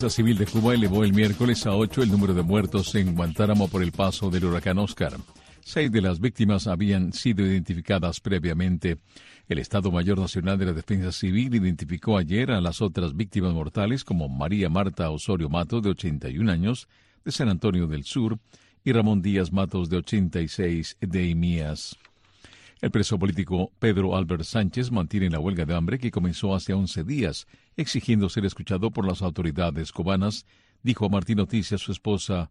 La civil de Cuba elevó el miércoles a 8 el número de muertos en Guantánamo por el paso del huracán Oscar. 6 de las víctimas habían sido identificadas previamente. El Estado Mayor Nacional de la Defensa Civil identificó ayer a las otras víctimas mortales como María Marta Osorio Matos, de 81 años, de San Antonio del Sur, y Ramón Díaz Matos, de 86, de Imías. El preso político Pedro Albert Sánchez mantiene la huelga de hambre que comenzó hace 11 días, exigiendo ser escuchado por las autoridades cubanas, dijo a Martín Noticias su esposa.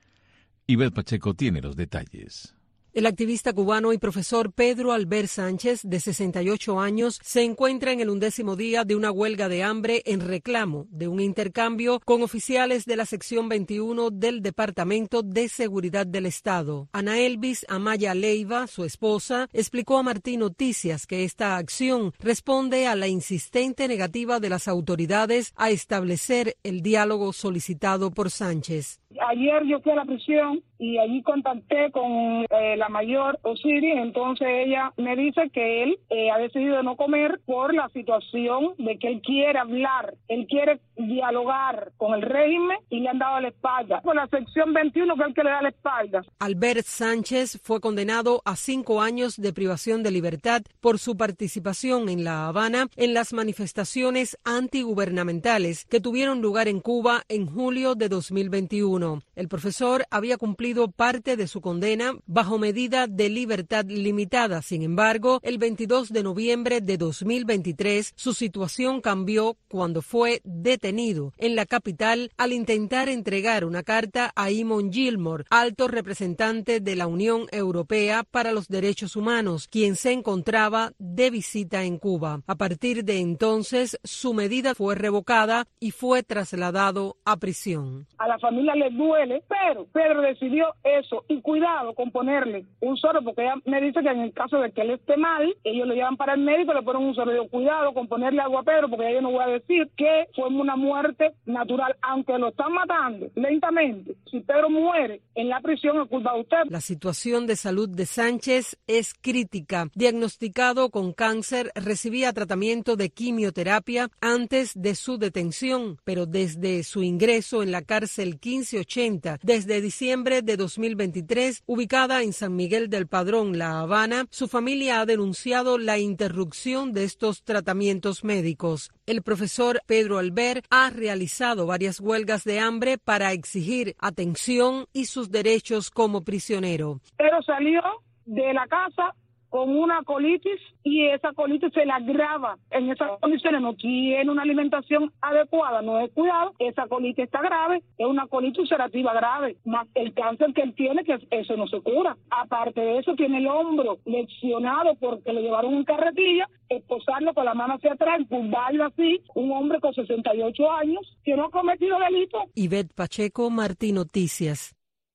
Ivette Pacheco tiene los detalles. El activista cubano y profesor Pedro Albert Sánchez, de 68 años, se encuentra en el 11º día de una huelga de hambre en reclamo de un intercambio con oficiales de la sección 21 del Departamento de Seguridad del Estado. Ana Elvis Amaya Leiva, su esposa, explicó a Martín Noticias que esta acción responde a la insistente negativa de las autoridades a establecer el diálogo solicitado por Sánchez. Ayer yo fui a la prisión y allí contacté con la mayor Osiris, entonces ella me dice que él ha decidido no comer por la situación de que él quiere hablar, él quiere dialogar con el régimen y le han dado la espalda. Por la sección 21 que es el que le da la espalda. Albert Sánchez fue condenado a 5 años de privación de libertad por su participación en La Habana en las manifestaciones antigubernamentales que tuvieron lugar en Cuba en julio de 2021. El profesor había cumplido parte de su condena bajo medida de libertad limitada. Sin embargo, el 22 de noviembre de 2023, su situación cambió cuando fue detenido en la capital al intentar entregar una carta a Eamon Gilmore, alto representante de la Unión Europea para los Derechos Humanos, quien se encontraba de visita en Cuba. A partir de entonces, su medida fue revocada y fue trasladado a prisión. A la familia le duele, pero Pedro decidió eso, y cuidado con ponerle un suero, porque ella me dice que en el caso de que él esté mal, ellos lo llevan para el médico, le ponen un suero. Yo, cuidado con ponerle agua a Pedro, porque yo no voy a decir que fue una muerte natural, aunque lo están matando lentamente. Si Pedro muere en la prisión, es culpa de usted. La situación de salud de Sánchez es crítica. Diagnosticado con cáncer, recibía tratamiento de quimioterapia antes de su detención, pero desde su ingreso en la cárcel 1580, desde diciembre de 2023, ubicada en San Miguel del Padrón, La Habana, su familia ha denunciado la interrupción de estos tratamientos médicos. El profesor Pedro Albert ha realizado varias huelgas de hambre para exigir atención y sus derechos como prisionero. Pero salió de la casa con una colitis y esa colitis se le agrava. En esas condiciones no tiene una alimentación adecuada, no es cuidado, esa colitis está grave, es una colitis ulcerativa grave, más el cáncer que él tiene, que eso no se cura. Aparte de eso, tiene el hombro lesionado porque le llevaron en carretilla, esposarlo con la mano hacia atrás, empumbarlo así, un hombre con 68 años que no ha cometido delito. Ivette Pacheco, Martín Noticias.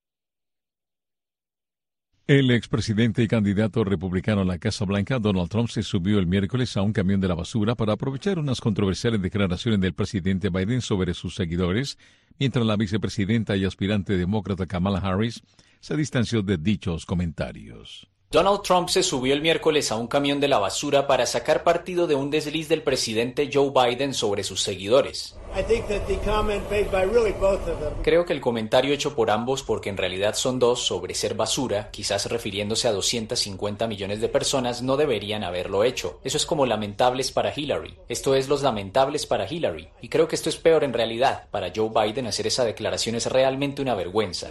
El expresidente y candidato republicano a la Casa Blanca, Donald Trump, se subió el miércoles a un camión de la basura para aprovechar unas controversiales declaraciones del presidente Biden sobre sus seguidores, mientras la vicepresidenta y aspirante demócrata Kamala Harris se distanció de dichos comentarios. Donald Trump se subió el miércoles a un camión de la basura para sacar partido de un desliz del presidente Joe Biden sobre sus seguidores. Creo que el comentario hecho por ambos, porque en realidad son dos, sobre ser basura, quizás refiriéndose a 250 millones de personas, no deberían haberlo hecho. Eso es como lamentables para Hillary. Esto es los lamentables para Hillary. Y creo que esto es peor en realidad. Para Joe Biden hacer esa declaración es realmente una vergüenza.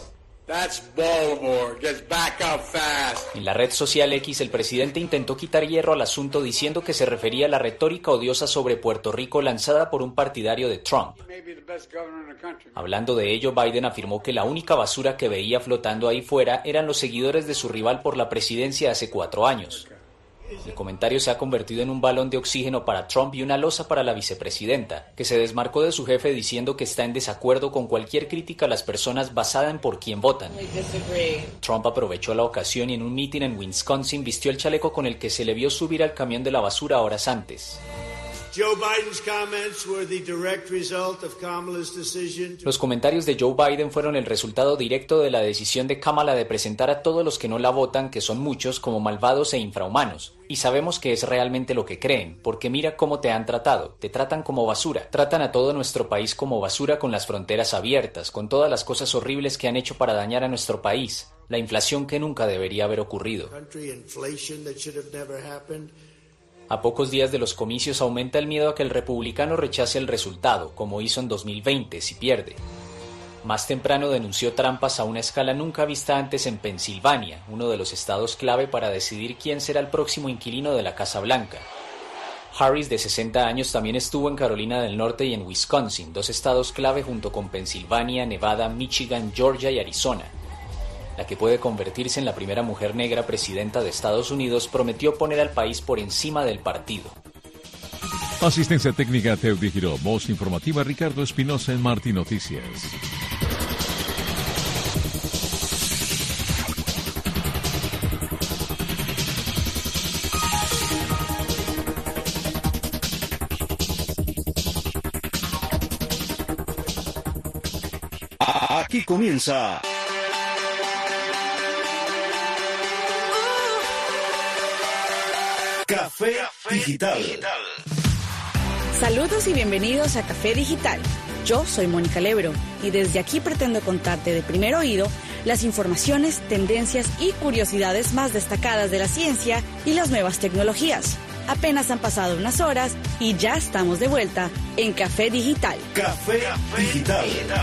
En la red social X, el presidente intentó quitar hierro al asunto diciendo que se refería a la retórica odiosa sobre Puerto Rico lanzada por un partidario de Trump. Hablando de ello, Biden afirmó que la única basura que veía flotando ahí fuera eran los seguidores de su rival por la presidencia hace 4 años. El comentario se ha convertido en un balón de oxígeno para Trump y una losa para la vicepresidenta, que se desmarcó de su jefe diciendo que está en desacuerdo con cualquier crítica a las personas basada en por quién votan. Trump aprovechó la ocasión y en un mitin en Wisconsin vistió el chaleco con el que se le vio subir al camión de la basura horas antes. Los comentarios de Joe Biden fueron el resultado directo de la decisión de Kamala de presentar a todos los que no la votan, que son muchos, como malvados e infrahumanos. Y sabemos que es realmente lo que creen, porque mira cómo te han tratado. Te tratan como basura. Tratan a todo nuestro país como basura, con las fronteras abiertas, con todas las cosas horribles que han hecho para dañar a nuestro país. La inflación que nunca debería haber ocurrido. A pocos días de los comicios aumenta el miedo a que el republicano rechace el resultado, como hizo en 2020 si pierde. Más temprano denunció trampas a una escala nunca vista antes en Pensilvania, uno de los estados clave para decidir quién será el próximo inquilino de la Casa Blanca. Harris, de 60 años, también estuvo en Carolina del Norte y en Wisconsin, dos estados clave junto con Pensilvania, Nevada, Michigan, Georgia y Arizona. La que puede convertirse en la primera mujer negra presidenta de Estados Unidos, prometió poner al país por encima del partido. Asistencia técnica Teudi Giró, voz informativa Ricardo Espinosa en Martín Noticias. Aquí comienza Café Digital. Saludos y bienvenidos a Café Digital. Yo soy Mónica Lebro y desde aquí pretendo contarte de primer oído las informaciones, tendencias y curiosidades más destacadas de la ciencia y las nuevas tecnologías. Apenas han pasado unas horas y ya estamos de vuelta en Café Digital. Café Digital.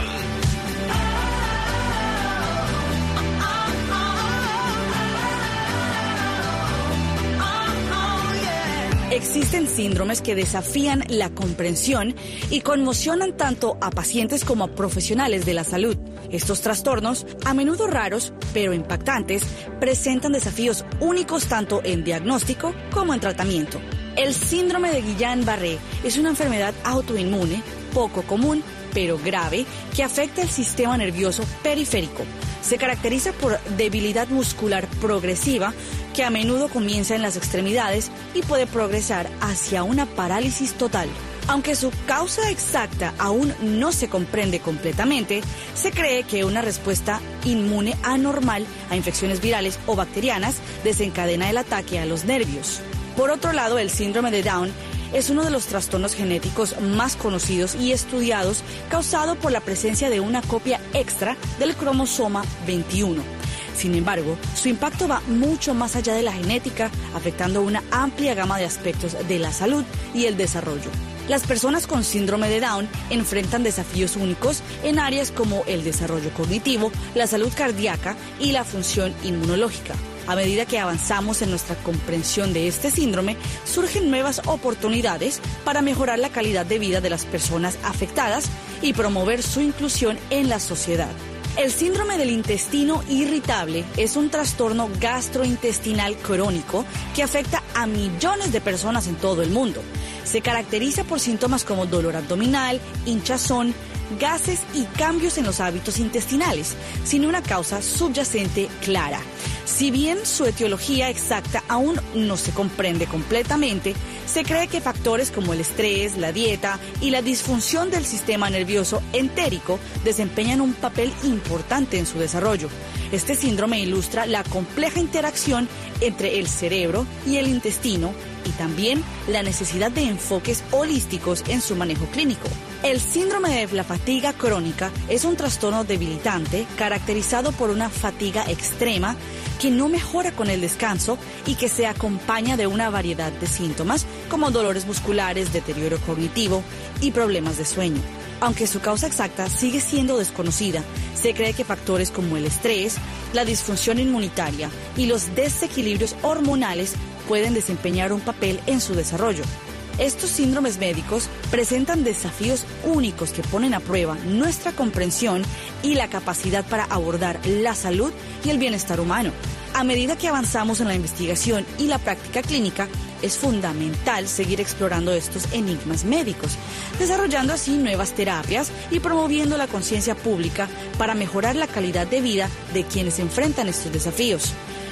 Existen síndromes que desafían la comprensión y conmocionan tanto a pacientes como a profesionales de la salud. Estos trastornos, a menudo raros pero impactantes, presentan desafíos únicos tanto en diagnóstico como en tratamiento. El síndrome de Guillain-Barré es una enfermedad autoinmune, poco común, pero grave, que afecta el sistema nervioso periférico. Se caracteriza por debilidad muscular progresiva, que a menudo comienza en las extremidades y puede progresar hacia una parálisis total. Aunque su causa exacta aún no se comprende completamente, se cree que una respuesta inmune anormal a infecciones virales o bacterianas desencadena el ataque a los nervios. Por otro lado, el síndrome de Down es uno de los trastornos genéticos más conocidos y estudiados, causado por la presencia de una copia extra del cromosoma 21. Sin embargo, su impacto va mucho más allá de la genética, afectando una amplia gama de aspectos de la salud y el desarrollo. Las personas con síndrome de Down enfrentan desafíos únicos en áreas como el desarrollo cognitivo, la salud cardíaca y la función inmunológica. A medida que avanzamos en nuestra comprensión de este síndrome, surgen nuevas oportunidades para mejorar la calidad de vida de las personas afectadas y promover su inclusión en la sociedad. El síndrome del intestino irritable es un trastorno gastrointestinal crónico que afecta a millones de personas en todo el mundo. Se caracteriza por síntomas como dolor abdominal, hinchazón, gases y cambios en los hábitos intestinales, sin una causa subyacente clara. Si bien su etiología exacta aún no se comprende completamente, se cree que factores como el estrés, la dieta y la disfunción del sistema nervioso entérico desempeñan un papel importante en su desarrollo. Este síndrome ilustra la compleja interacción entre el cerebro y el intestino y también la necesidad de enfoques holísticos en su manejo clínico. El síndrome de la fatiga crónica es un trastorno debilitante caracterizado por una fatiga extrema que no mejora con el descanso y que se acompaña de una variedad de síntomas como dolores musculares, deterioro cognitivo y problemas de sueño. Aunque su causa exacta sigue siendo desconocida, se cree que factores como el estrés, la disfunción inmunitaria y los desequilibrios hormonales pueden desempeñar un papel en su desarrollo. Estos síndromes médicos presentan desafíos únicos que ponen a prueba nuestra comprensión y la capacidad para abordar la salud y el bienestar humano. A medida que avanzamos en la investigación y la práctica clínica, es fundamental seguir explorando estos enigmas médicos, desarrollando así nuevas terapias y promoviendo la conciencia pública para mejorar la calidad de vida de quienes enfrentan estos desafíos.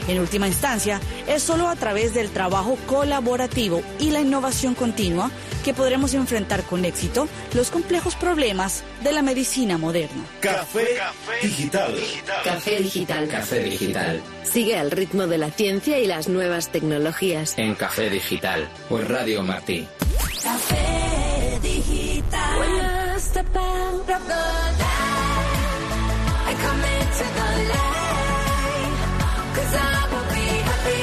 En última instancia, es solo a través del trabajo colaborativo y la innovación continua que podremos enfrentar con éxito los complejos problemas de la medicina moderna. Café Digital. Café Digital. Café Digital. Sigue al ritmo de la ciencia y las nuevas tecnologías. En Café Digital. Por Radio Martí. Café Digital. When I step out of the light, I come into the light, 'cause I will be happy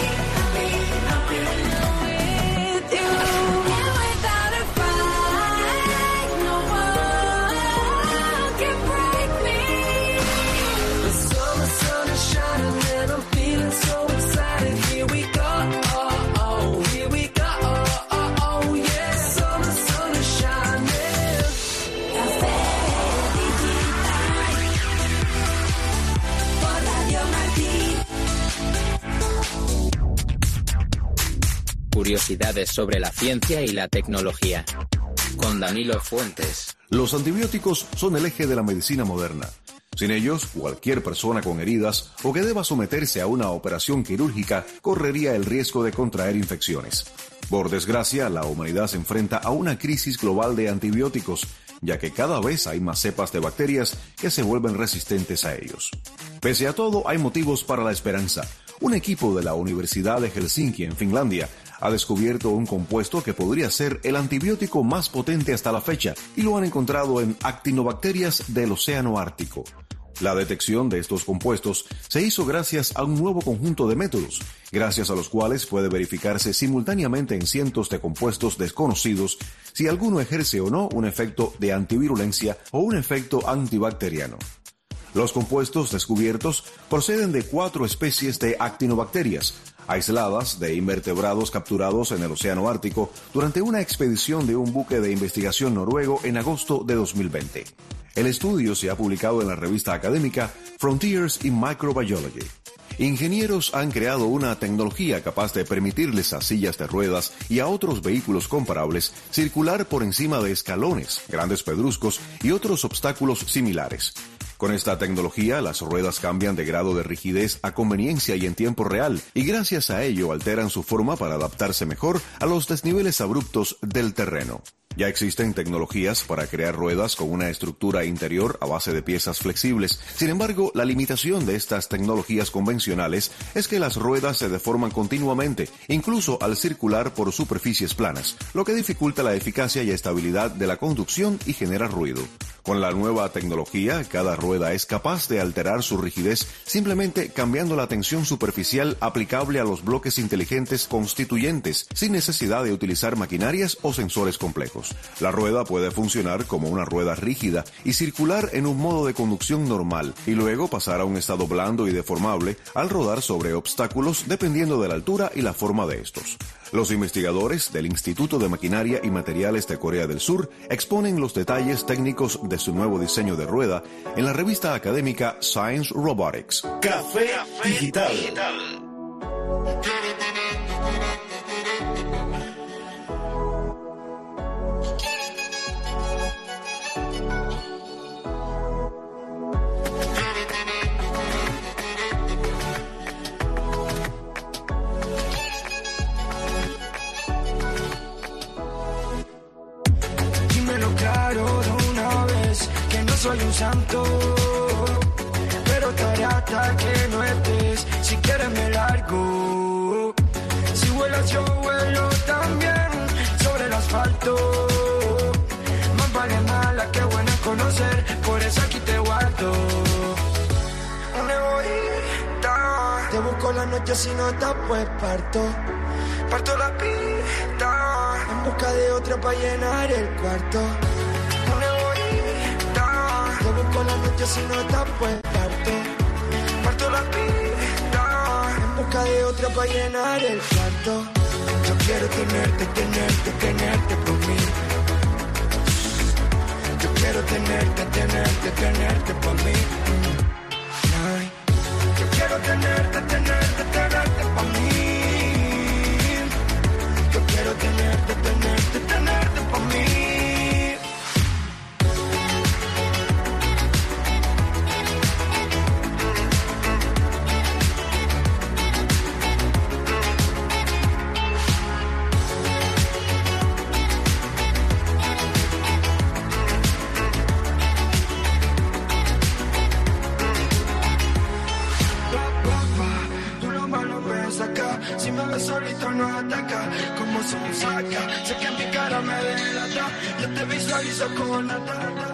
with you. And without a fight, no one can break me. The sun is shining and I'm feeling so excited. Here we go, here we go. Curiosidades sobre la ciencia y la tecnología. Con Danilo Fuentes. Los antibióticos son el eje de la medicina moderna. Sin ellos, cualquier persona con heridas o que deba someterse a una operación quirúrgica correría el riesgo de contraer infecciones. Por desgracia, la humanidad se enfrenta a una crisis global de antibióticos, ya que cada vez hay más cepas de bacterias que se vuelven resistentes a ellos. Pese a todo, hay motivos para la esperanza. Un equipo de la Universidad de Helsinki, en Finlandia, ha descubierto un compuesto que podría ser el antibiótico más potente hasta la fecha y lo han encontrado en actinobacterias del Océano Ártico. La detección de estos compuestos se hizo gracias a un nuevo conjunto de métodos, gracias a los cuales puede verificarse simultáneamente en cientos de compuestos desconocidos si alguno ejerce o no un efecto de antivirulencia o un efecto antibacteriano. Los compuestos descubiertos proceden de 4 especies de actinobacterias, aisladas de invertebrados capturados en el Océano Ártico durante una expedición de un buque de investigación noruego en agosto de 2020. El estudio se ha publicado en la revista académica Frontiers in Microbiology. Ingenieros han creado una tecnología capaz de permitirles a sillas de ruedas y a otros vehículos comparables circular por encima de escalones, grandes pedruscos y otros obstáculos similares. Con esta tecnología, las ruedas cambian de grado de rigidez a conveniencia y en tiempo real, y gracias a ello alteran su forma para adaptarse mejor a los desniveles abruptos del terreno. Ya existen tecnologías para crear ruedas con una estructura interior a base de piezas flexibles. Sin embargo, la limitación de estas tecnologías convencionales es que las ruedas se deforman continuamente, incluso al circular por superficies planas, lo que dificulta la eficacia y estabilidad de la conducción y genera ruido. Con la nueva tecnología, cada rueda es capaz de alterar su rigidez simplemente cambiando la tensión superficial aplicable a los bloques inteligentes constituyentes, sin necesidad de utilizar maquinarias o sensores complejos. La rueda puede funcionar como una rueda rígida y circular en un modo de conducción normal, y luego pasar a un estado blando y deformable al rodar sobre obstáculos dependiendo de la altura y la forma de estos. Los investigadores del Instituto de Maquinaria y Materiales de Corea del Sur exponen los detalles técnicos de su nuevo diseño de rueda en la revista académica Science Robotics. Café Digital. Soy un santo, pero estaré hasta que no estés. Si quieres me largo. Si vuelas yo vuelo también sobre el asfalto. Más vale mala que buena conocer, por eso aquí te guardo. Una egoísta, te busco la noche si no estás pues parto la pista en busca de otra para llenar el cuarto. Te busco la noche si no estás pues parto la pista en busca de otra para llenar el cuarto. Yo quiero tenerte por mí. Yo quiero tenerte por mí. Ay. Yo quiero tenerte por mí. Yo quiero tenerte por mí. saca. Sé que mi cara me delata, yo te visualizo con la tata.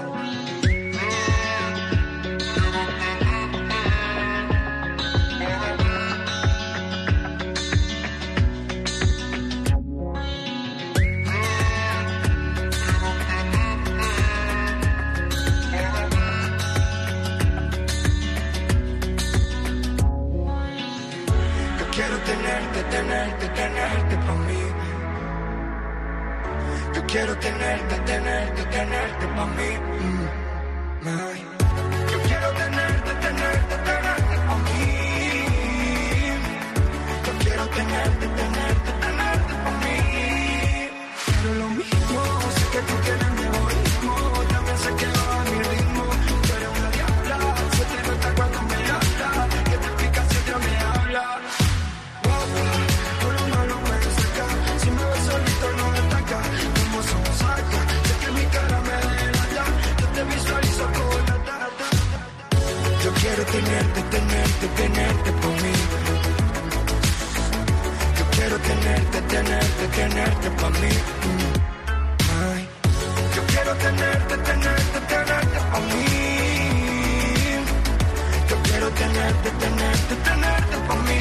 Tenerte pa' mí. Yo quiero tenerte pa' mí. Ay. Yo quiero tenerte pa' mí. Yo quiero tenerte pa' mí. Quiero lo mismo, sé que tú tienes mi egoísmo, también sé que va a mi ritmo. Tú eres una diabla, se te nota cuando me hablas, que te pica si otra me habla. Yo quiero tenerte por mí. Yo quiero tenerte por mí. Ay. Yo quiero tenerte por mí. Yo quiero tenerte por mí.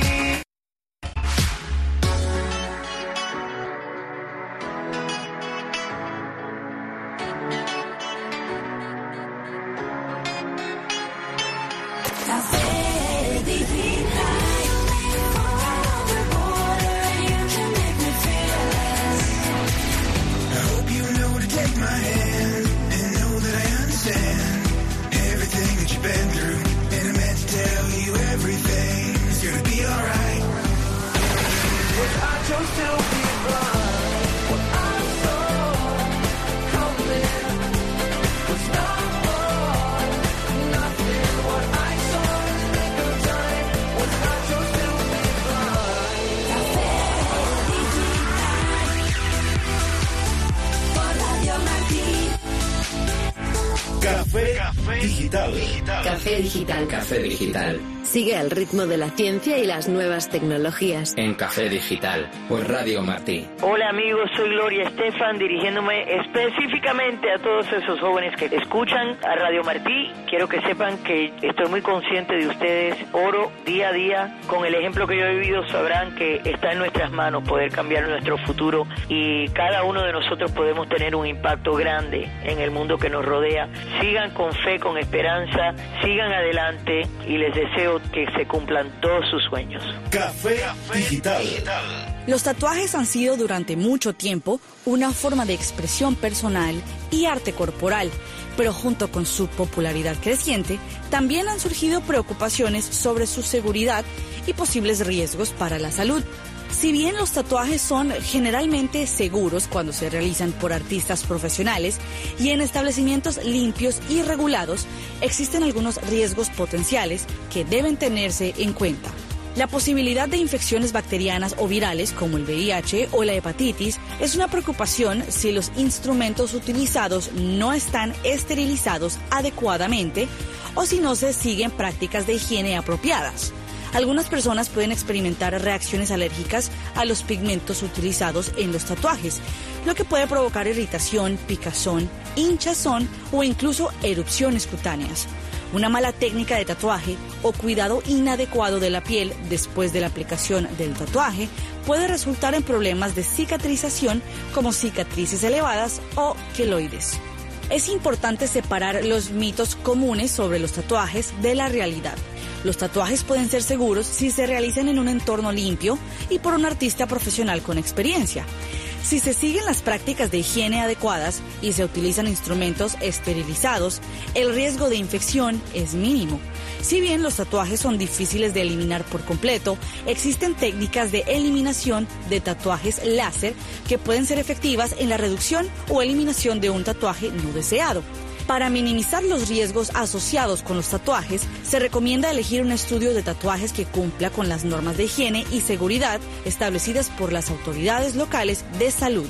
Café Digital. Sigue al ritmo de la ciencia y las nuevas tecnologías. En Café Digital, por Radio Martí. Hola amigos, soy Gloria Estefan, dirigiéndome específicamente a todos esos jóvenes que escuchan a Radio Martí. Quiero que sepan que estoy muy consciente de ustedes. Oro día a día. Con el ejemplo que yo he vivido sabrán que está en nuestras manos poder cambiar nuestro futuro y cada uno de nosotros podemos tener un impacto grande en el mundo que nos rodea. Sigan con fe, con esperanza, sigan adelante y les deseo que se cumplan todos sus sueños. Café Digital. Los tatuajes han sido durante mucho tiempo una forma de expresión personal y arte corporal, pero junto con su popularidad creciente, también han surgido preocupaciones sobre su seguridad y posibles riesgos para la salud. Si bien los tatuajes son generalmente seguros cuando se realizan por artistas profesionales y en establecimientos limpios y regulados, existen algunos riesgos potenciales que deben tenerse en cuenta. La posibilidad de infecciones bacterianas o virales como el VIH o la hepatitis es una preocupación si los instrumentos utilizados no están esterilizados adecuadamente o si no se siguen prácticas de higiene apropiadas. Algunas personas pueden experimentar reacciones alérgicas a los pigmentos utilizados en los tatuajes, lo que puede provocar irritación, picazón, hinchazón o incluso erupciones cutáneas. Una mala técnica de tatuaje o cuidado inadecuado de la piel después de la aplicación del tatuaje puede resultar en problemas de cicatrización como cicatrices elevadas o queloides. Es importante separar los mitos comunes sobre los tatuajes de la realidad. Los tatuajes pueden ser seguros si se realizan en un entorno limpio y por un artista profesional con experiencia. Si se siguen las prácticas de higiene adecuadas y se utilizan instrumentos esterilizados, el riesgo de infección es mínimo. Si bien los tatuajes son difíciles de eliminar por completo, existen técnicas de eliminación de tatuajes láser que pueden ser efectivas en la reducción o eliminación de un tatuaje no deseado. Para minimizar los riesgos asociados con los tatuajes, se recomienda elegir un estudio de tatuajes que cumpla con las normas de higiene y seguridad establecidas por las autoridades locales de salud.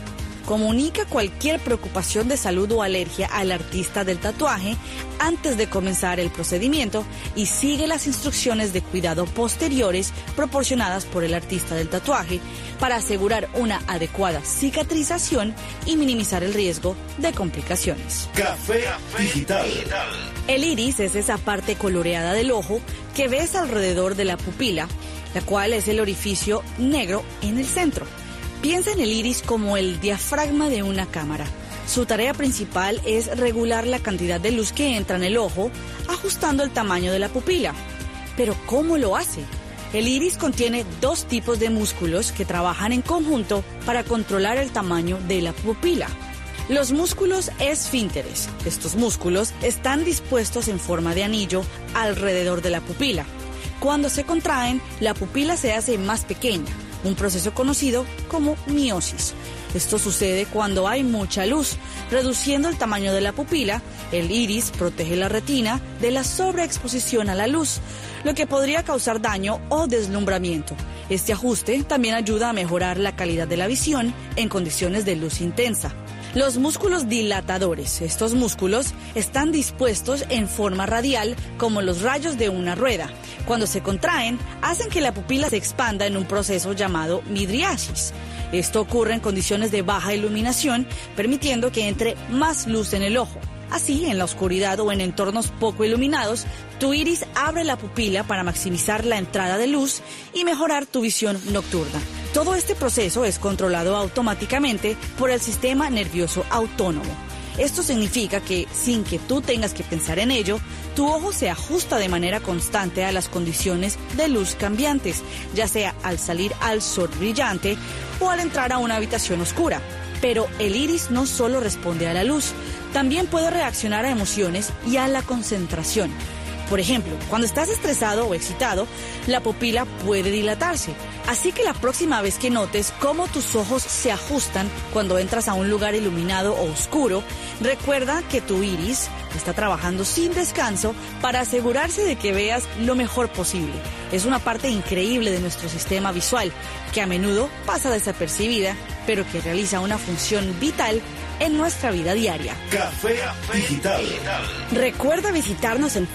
comunica cualquier preocupación de salud o alergia al artista del tatuaje antes de comenzar el procedimiento y sigue las instrucciones de cuidado posteriores proporcionadas por el artista del tatuaje para asegurar una adecuada cicatrización y minimizar el riesgo de complicaciones. Café Digital. El iris es esa parte coloreada del ojo que ves alrededor de la pupila, la cual es el orificio negro en el centro. Piensa en el iris como el diafragma de una cámara. Su tarea principal es regular la cantidad de luz que entra en el ojo, ajustando el tamaño de la pupila. Pero ¿cómo lo hace? El iris contiene 2 tipos de músculos que trabajan en conjunto para controlar el tamaño de la pupila. Los músculos esfínteres. Estos músculos están dispuestos en forma de anillo alrededor de la pupila. Cuando se contraen, la pupila se hace más pequeña, un proceso conocido como miosis. Esto sucede cuando hay mucha luz, reduciendo el tamaño de la pupila. El iris protege la retina de la sobreexposición a la luz, lo que podría causar daño o deslumbramiento. Este ajuste también ayuda a mejorar la calidad de la visión en condiciones de luz intensa. Los músculos dilatadores. Estos músculos están dispuestos en forma radial como los rayos de una rueda. Cuando se contraen, hacen que la pupila se expanda en un proceso llamado midriasis. Esto ocurre en condiciones de baja iluminación, permitiendo que entre más luz en el ojo. Así, en la oscuridad o en entornos poco iluminados, tu iris abre la pupila para maximizar la entrada de luz y mejorar tu visión nocturna. Todo este proceso es controlado automáticamente por el sistema nervioso autónomo. Esto significa que, sin que tú tengas que pensar en ello, tu ojo se ajusta de manera constante a las condiciones de luz cambiantes, ya sea al salir al sol brillante o al entrar a una habitación oscura. Pero el iris no solo responde a la luz, también puede reaccionar a emociones y a la concentración. Por ejemplo, cuando estás estresado o excitado, la pupila puede dilatarse. Así que la próxima vez que notes cómo tus ojos se ajustan cuando entras a un lugar iluminado o oscuro, recuerda que tu iris está trabajando sin descanso para asegurarse de que veas lo mejor posible. Es una parte increíble de nuestro sistema visual, que a menudo pasa desapercibida, pero que realiza una función vital en nuestra vida diaria. Café Digital. Recuerda visitarnos en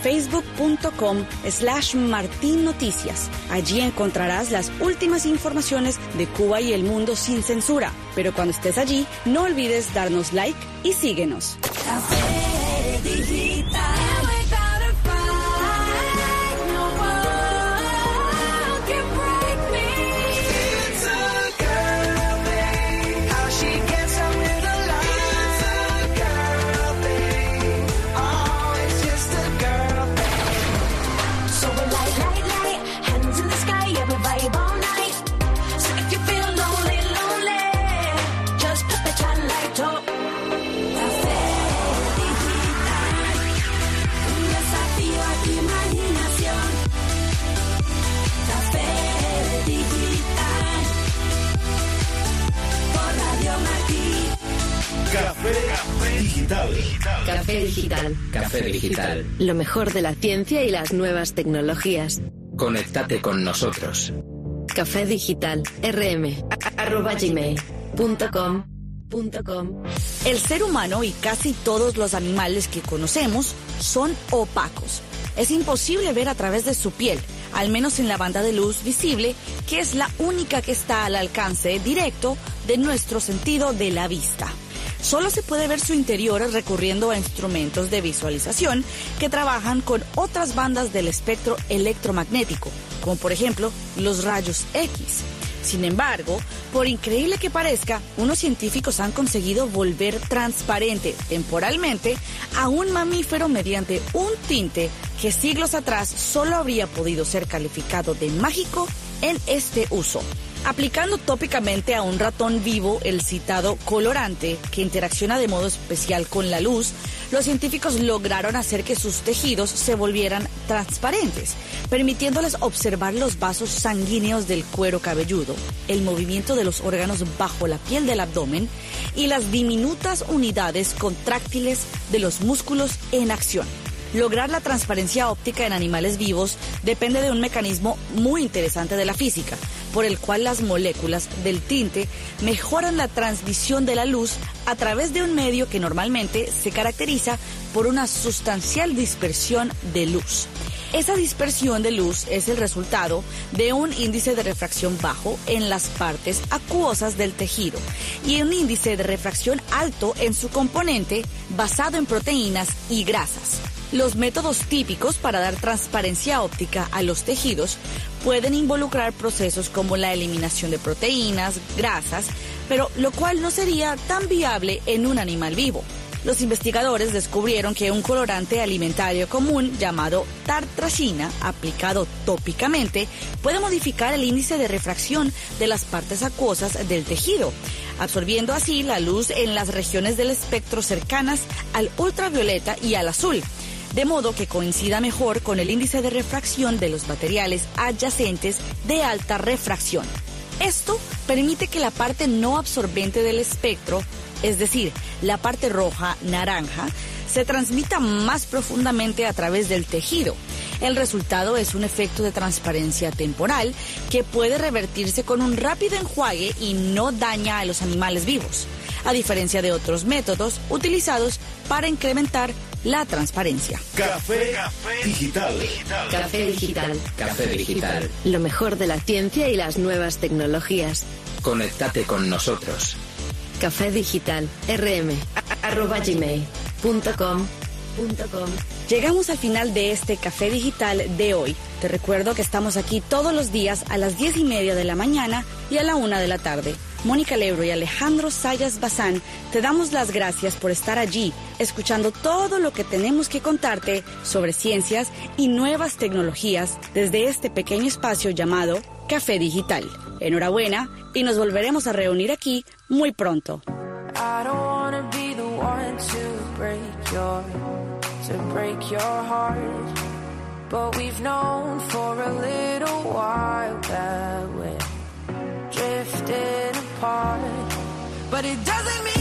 facebook.com/martinnoticias. Allí encontrarás las últimas informaciones de Cuba y el mundo sin censura. Pero cuando estés allí, no olvides darnos like y síguenos. Café Digital. Café Digital. Café Digital. Café Digital. Lo mejor de la ciencia y las nuevas tecnologías. Conéctate con nosotros. Café Digital. rm@gmail.com. El ser humano y casi todos los animales que conocemos son opacos. Es imposible ver a través de su piel, al menos en la banda de luz visible, que es la única que está al alcance directo de nuestro sentido de la vista. Solo se puede ver su interior recurriendo a instrumentos de visualización que trabajan con otras bandas del espectro electromagnético, como por ejemplo los rayos X. Sin embargo, por increíble que parezca, unos científicos han conseguido volver transparente temporalmente a un mamífero mediante un tinte que siglos atrás solo habría podido ser calificado de mágico en este uso. Aplicando tópicamente a un ratón vivo el citado colorante que interacciona de modo especial con la luz, los científicos lograron hacer que sus tejidos se volvieran transparentes, permitiéndoles observar los vasos sanguíneos del cuero cabelludo, el movimiento de los órganos bajo la piel del abdomen y las diminutas unidades contráctiles de los músculos en acción. Lograr la transparencia óptica en animales vivos depende de un mecanismo muy interesante de la física, por el cual las moléculas del tinte mejoran la transmisión de la luz a través de un medio que normalmente se caracteriza por una sustancial dispersión de luz. Esa dispersión de luz es el resultado de un índice de refracción bajo en las partes acuosas del tejido y un índice de refracción alto en su componente basado en proteínas y grasas. Los métodos típicos para dar transparencia óptica a los tejidos pueden involucrar procesos como la eliminación de proteínas, grasas, pero lo cual no sería tan viable en un animal vivo. Los investigadores descubrieron que un colorante alimentario común llamado tartracina, aplicado tópicamente, puede modificar el índice de refracción de las partes acuosas del tejido, absorbiendo así la luz en las regiones del espectro cercanas al ultravioleta y al azul, de modo que coincida mejor con el índice de refracción de los materiales adyacentes de alta refracción. Esto permite que la parte no absorbente del espectro, es decir, la parte roja, naranja, se transmita más profundamente a través del tejido. El resultado es un efecto de transparencia temporal que puede revertirse con un rápido enjuague y no daña a los animales vivos, a diferencia de otros métodos utilizados para incrementar la transparencia. Café Digital. Café Digital. Café Digital. Lo mejor de la ciencia y las nuevas tecnologías. Conéctate con nosotros. Café Digital, rm@gmail.com. Llegamos al final de este Café Digital de hoy. Te recuerdo que estamos aquí todos los días a las 10:30 de la mañana y a la 1 de la tarde. Mónica Lebro y Alejandro Sayas Bazán, te damos las gracias por estar allí, escuchando todo lo que tenemos que contarte sobre ciencias y nuevas tecnologías desde este pequeño espacio llamado Café Digital. Enhorabuena y nos volveremos a reunir aquí muy pronto. I don't wanna be the one to break your heart, but we've known for a little while that we're drifting apart, but it doesn't mean